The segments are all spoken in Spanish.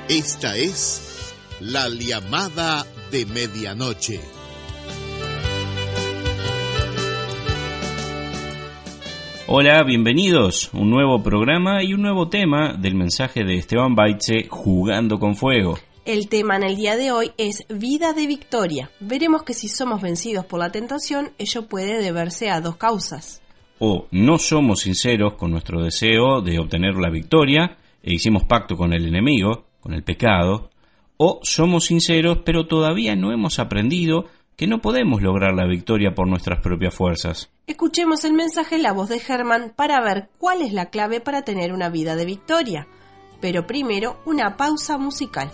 Esta es la llamada de medianoche. Hola, bienvenidos. Un nuevo programa y un nuevo tema del mensaje de Esteban Baitze, Jugando con Fuego. El tema en el día de hoy es vida de victoria. Veremos que si somos vencidos por la tentación, ello puede deberse a dos causas. O no somos sinceros con nuestro deseo de obtener la victoria e hicimos pacto con el enemigo, con el pecado. O somos sinceros pero todavía no hemos aprendido que no podemos lograr la victoria por nuestras propias fuerzas. Escuchemos el mensaje en la voz de Germán para ver cuál es la clave para tener una vida de victoria. Pero primero, una pausa musical.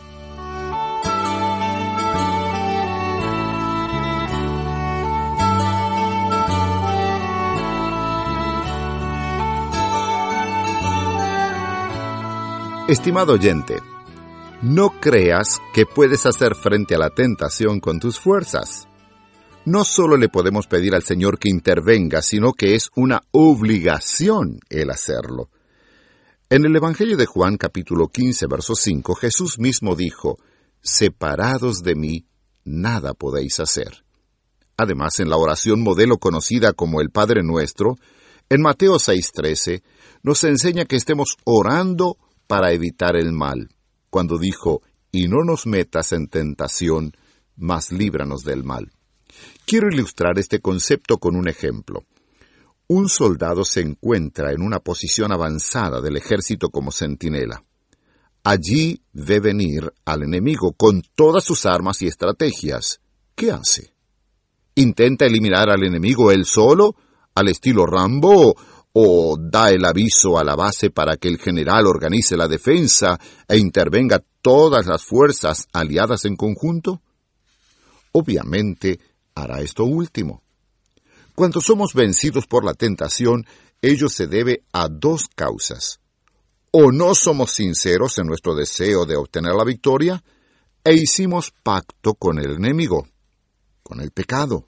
Estimado oyente, no creas que puedes hacer frente a la tentación con tus fuerzas. No solo le podemos pedir al Señor que intervenga, sino que es una obligación el hacerlo. En el Evangelio de Juan, capítulo 15, verso 5, Jesús mismo dijo: «Separados de mí, nada podéis hacer». Además, en la oración modelo conocida como el Padre Nuestro, en Mateo 6:13, nos enseña que estemos orando para evitar el mal, cuando dijo: «Y no nos metas en tentación, mas líbranos del mal». Quiero ilustrar este concepto con un ejemplo. Un soldado se encuentra en una posición avanzada del ejército como centinela. Allí ve venir al enemigo con todas sus armas y estrategias. ¿Qué hace? ¿Intenta eliminar al enemigo él solo, al estilo Rambo, o da el aviso a la base para que el general organice la defensa e intervenga todas las fuerzas aliadas en conjunto? Obviamente, hará esto último. Cuando somos vencidos por la tentación, ello se debe a dos causas. O no somos sinceros en nuestro deseo de obtener la victoria, e hicimos pacto con el enemigo, con el pecado.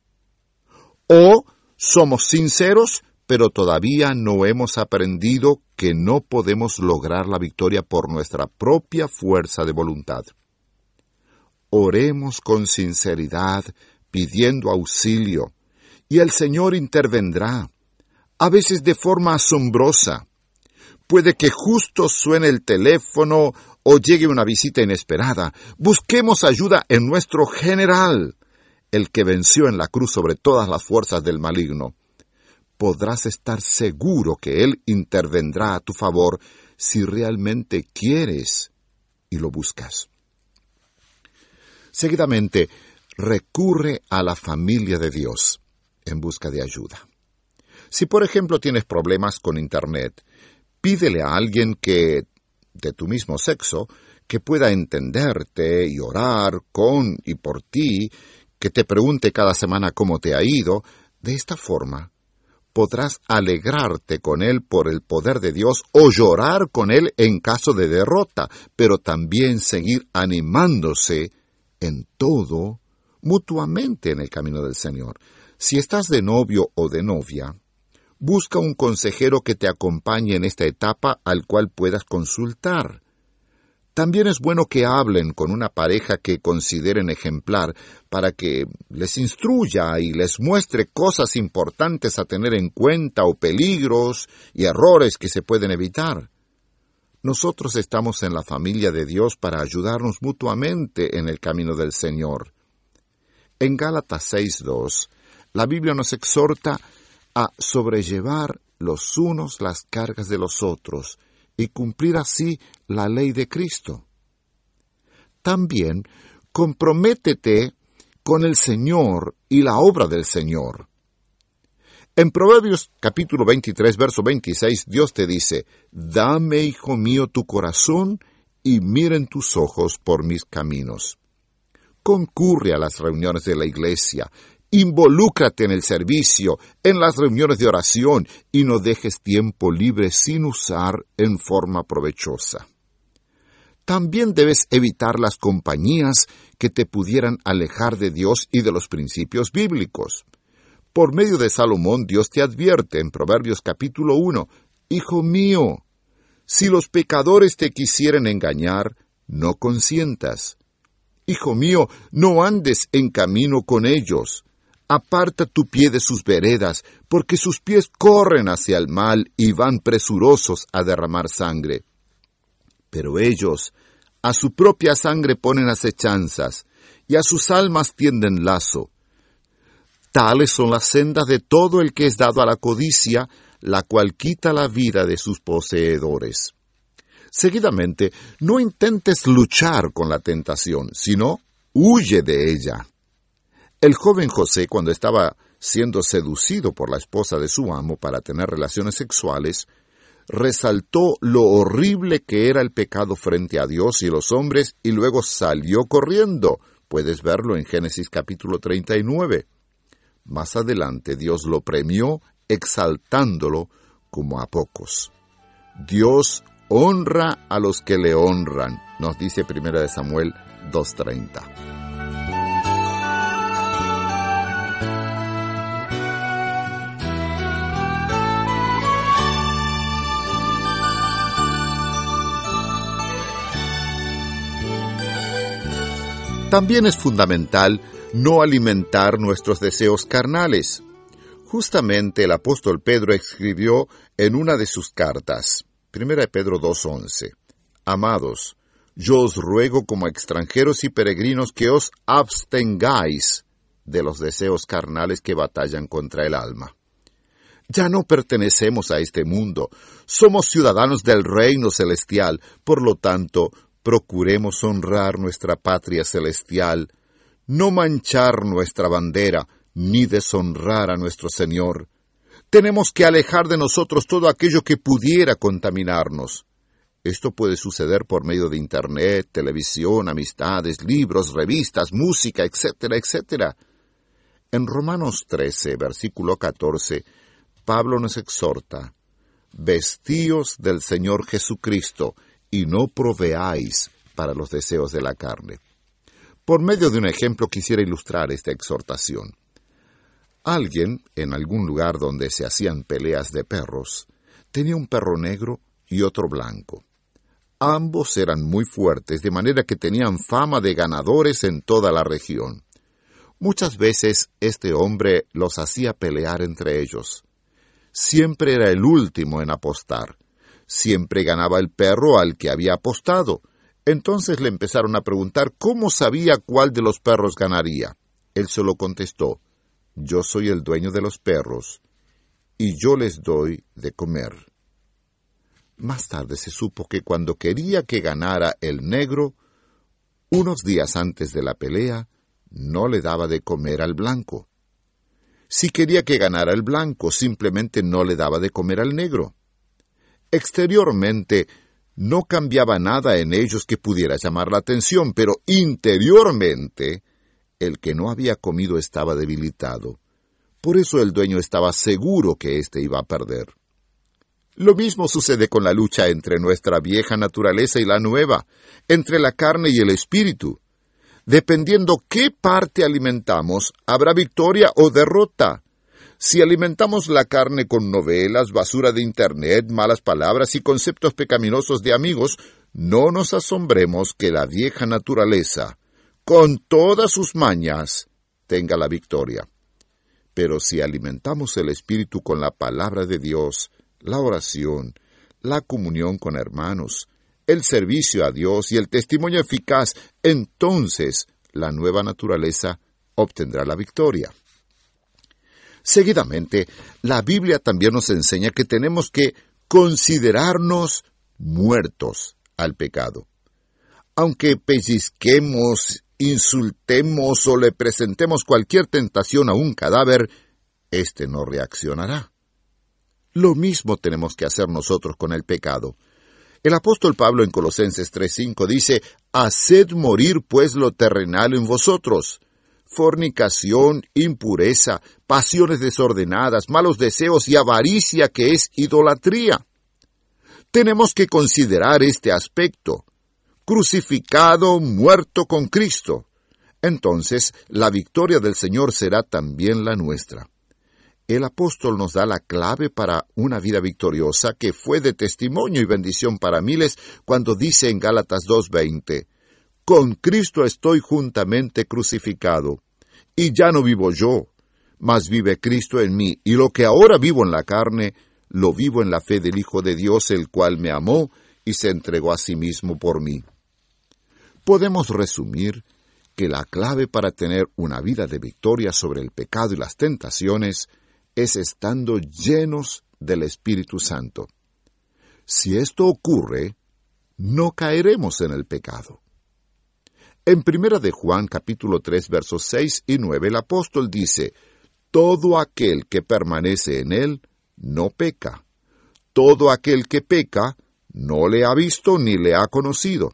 O somos sinceros, pero todavía no hemos aprendido que no podemos lograr la victoria por nuestra propia fuerza de voluntad. Oremos con sinceridad, pidiendo auxilio, y el Señor intervendrá, a veces de forma asombrosa. Puede que justo suene el teléfono o llegue una visita inesperada. Busquemos ayuda en nuestro general, el que venció en la cruz sobre todas las fuerzas del maligno. Podrás estar seguro que Él intervendrá a tu favor si realmente quieres y lo buscas. Seguidamente, recurre a la familia de Dios en busca de ayuda. Si, por ejemplo, tienes problemas con Internet, pídele a alguien de tu mismo sexo, que pueda entenderte y orar con y por ti, que te pregunte cada semana cómo te ha ido. De esta forma, podrás alegrarte con él por el poder de Dios o llorar con él en caso de derrota, pero también seguir animándose en todo, mutuamente en el camino del Señor. Si estás de novio o de novia, busca un consejero que te acompañe en esta etapa al cual puedas consultar. También es bueno que hablen con una pareja que consideren ejemplar para que les instruya y les muestre cosas importantes a tener en cuenta o peligros y errores que se pueden evitar. Nosotros estamos en la familia de Dios para ayudarnos mutuamente en el camino del Señor. En Gálatas 6:2, la Biblia nos exhorta a sobrellevar los unos las cargas de los otros y cumplir así la ley de Cristo. También comprométete con el Señor y la obra del Señor. En Proverbios capítulo 23, verso 26, Dios te dice: «Dame, hijo mío, tu corazón, y miren tus ojos por mis caminos». Concurre a las reuniones de la iglesia, involúcrate en el servicio, en las reuniones de oración, y no dejes tiempo libre sin usar en forma provechosa. También debes evitar las compañías que te pudieran alejar de Dios y de los principios bíblicos. Por medio de Salomón, Dios te advierte en Proverbios capítulo 1, «Hijo mío, si los pecadores te quisieren engañar, no consientas. Hijo mío, no andes en camino con ellos. Aparta tu pie de sus veredas, porque sus pies corren hacia el mal y van presurosos a derramar sangre. Pero ellos a su propia sangre ponen acechanzas, y a sus almas tienden lazo. Tales son las sendas de todo el que es dado a la codicia, la cual quita la vida de sus poseedores. Seguidamente, no intentes luchar con la tentación, sino huye de ella. El joven José, cuando estaba siendo seducido por la esposa de su amo para tener relaciones sexuales, resaltó lo horrible que era el pecado frente a Dios y los hombres, y luego salió corriendo. Puedes verlo en Génesis capítulo 39. Más adelante Dios lo premió exaltándolo como a pocos. Dios honra a los que le honran, nos dice 1 Samuel 2:30. También es fundamental no alimentar nuestros deseos carnales. Justamente el apóstol Pedro escribió en una de sus cartas, 1 Pedro 2:11, Amados, yo os ruego como extranjeros y peregrinos que os abstengáis de los deseos carnales que batallan contra el alma. Ya no pertenecemos a este mundo, somos ciudadanos del reino celestial, por lo tanto, procuremos honrar nuestra patria celestial, no manchar nuestra bandera, ni deshonrar a nuestro Señor. Tenemos que alejar de nosotros todo aquello que pudiera contaminarnos. Esto puede suceder por medio de Internet, televisión, amistades, libros, revistas, música, etcétera, etcétera. En Romanos 13, versículo 14, Pablo nos exhorta, «Vestíos del Señor Jesucristo, y no proveáis para los deseos de la carne». Por medio de un ejemplo quisiera ilustrar esta exhortación. Alguien, en algún lugar donde se hacían peleas de perros, tenía un perro negro y otro blanco. Ambos eran muy fuertes, de manera que tenían fama de ganadores en toda la región. Muchas veces este hombre los hacía pelear entre ellos. Siempre era el último en apostar. Siempre ganaba el perro al que había apostado. Entonces le empezaron a preguntar cómo sabía cuál de los perros ganaría. Él solo contestó, «Yo soy el dueño de los perros, y yo les doy de comer». Más tarde se supo que cuando quería que ganara el negro, unos días antes de la pelea, no le daba de comer al blanco. Si quería que ganara el blanco, simplemente no le daba de comer al negro. Exteriormente, no cambiaba nada en ellos que pudiera llamar la atención, pero interiormente, el que no había comido estaba debilitado. Por eso el dueño estaba seguro que éste iba a perder. Lo mismo sucede con la lucha entre nuestra vieja naturaleza y la nueva, entre la carne y el espíritu. Dependiendo qué parte alimentamos, habrá victoria o derrota. Si alimentamos la carne con novelas, basura de Internet, malas palabras y conceptos pecaminosos de amigos, no nos asombremos que la vieja naturaleza, con todas sus mañas, tenga la victoria. Pero si alimentamos el espíritu con la palabra de Dios, la oración, la comunión con hermanos, el servicio a Dios y el testimonio eficaz, entonces la nueva naturaleza obtendrá la victoria. Seguidamente, la Biblia también nos enseña que tenemos que considerarnos muertos al pecado. Aunque pellizquemos, insultemos o le presentemos cualquier tentación a un cadáver, éste no reaccionará. Lo mismo tenemos que hacer nosotros con el pecado. El apóstol Pablo en Colosenses 3:5 dice, «Haced morir pues lo terrenal en vosotros, fornicación, impureza, pasiones desordenadas, malos deseos y avaricia que es idolatría». Tenemos que considerar este aspecto, crucificado, muerto con Cristo. Entonces, la victoria del Señor será también la nuestra. el apóstol nos da la clave para una vida victoriosa que fue de testimonio y bendición para miles cuando dice en Gálatas 2:20, «Con Cristo estoy juntamente crucificado, y ya no vivo yo, mas vive Cristo en mí, y lo que ahora vivo en la carne, lo vivo en la fe del Hijo de Dios, el cual me amó y se entregó a sí mismo por mí». Podemos resumir que la clave para tener una vida de victoria sobre el pecado y las tentaciones es estando llenos del Espíritu Santo. Si esto ocurre, no caeremos en el pecado. En 1 de Juan, capítulo 3, versos 6 y 9, el apóstol dice, «Todo aquel que permanece en él, no peca. Todo aquel que peca, no le ha visto ni le ha conocido.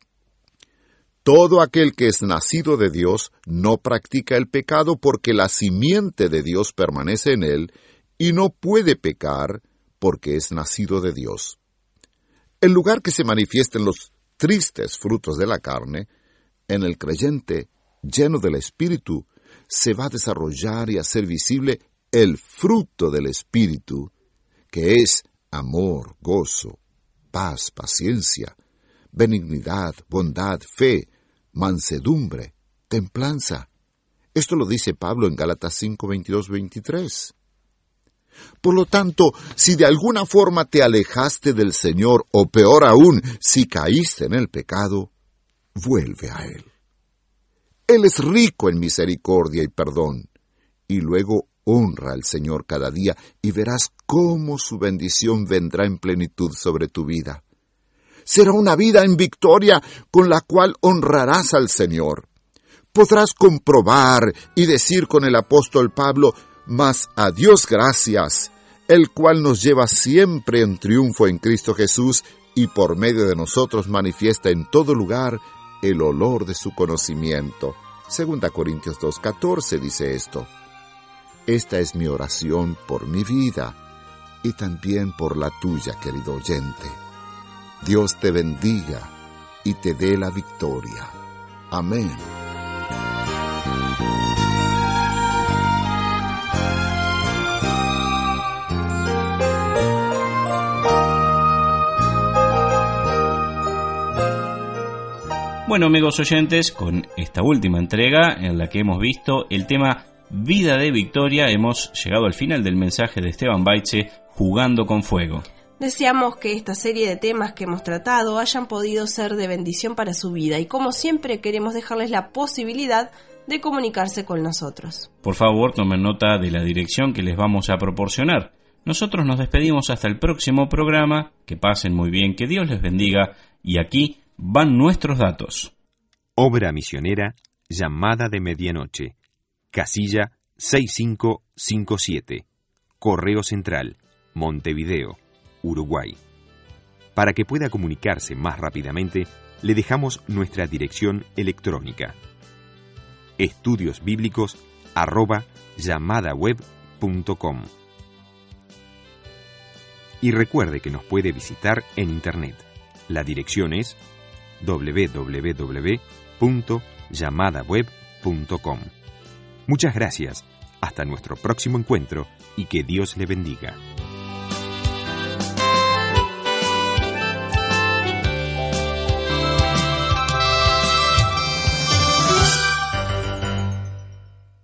Todo aquel que es nacido de Dios no practica el pecado porque la simiente de Dios permanece en él y no puede pecar porque es nacido de Dios». En lugar que se manifiesten los tristes frutos de la carne, en el creyente lleno del Espíritu se va a desarrollar y hacer visible el fruto del Espíritu, que es amor, gozo, paz, paciencia, benignidad, bondad, fe, mansedumbre, templanza. Esto lo dice Pablo en Gálatas 5, 22, 23. Por lo tanto, si de alguna forma te alejaste del Señor, o peor aún, si caíste en el pecado, vuelve a Él. Él es rico en misericordia y perdón, y luego honra al Señor cada día, y verás cómo su bendición vendrá en plenitud sobre tu vida. Será una vida en victoria con la cual honrarás al Señor. Podrás comprobar y decir con el apóstol Pablo, «Mas a Dios gracias, el cual nos lleva siempre en triunfo en Cristo Jesús, y por medio de nosotros manifiesta en todo lugar el olor de su conocimiento». 2 Corintios 2:14 dice esto. Esta es mi oración por mi vida y también por la tuya, querido oyente. Dios te bendiga y te dé la victoria. Amén. Bueno, amigos oyentes, con esta última entrega en la que hemos visto el tema Vida de Victoria, hemos llegado al final del mensaje de Esteban Baitze, Jugando con Fuego. Deseamos que esta serie de temas que hemos tratado hayan podido ser de bendición para su vida, y como siempre queremos dejarles la posibilidad de comunicarse con nosotros. Por favor, tomen nota de la dirección que les vamos a proporcionar. Nosotros nos despedimos hasta el próximo programa. Que pasen muy bien, que Dios les bendiga, y aquí van nuestros datos. Obra misionera Llamada de Medianoche, casilla 6557, Correo Central, Montevideo, Uruguay. Para que pueda comunicarse más rápidamente, le dejamos nuestra dirección electrónica: estudiosbiblicos@llamadaweb.com. Y recuerde que nos puede visitar en internet. La dirección es www.llamadaweb.com. Muchas gracias, hasta nuestro próximo encuentro y que Dios le bendiga.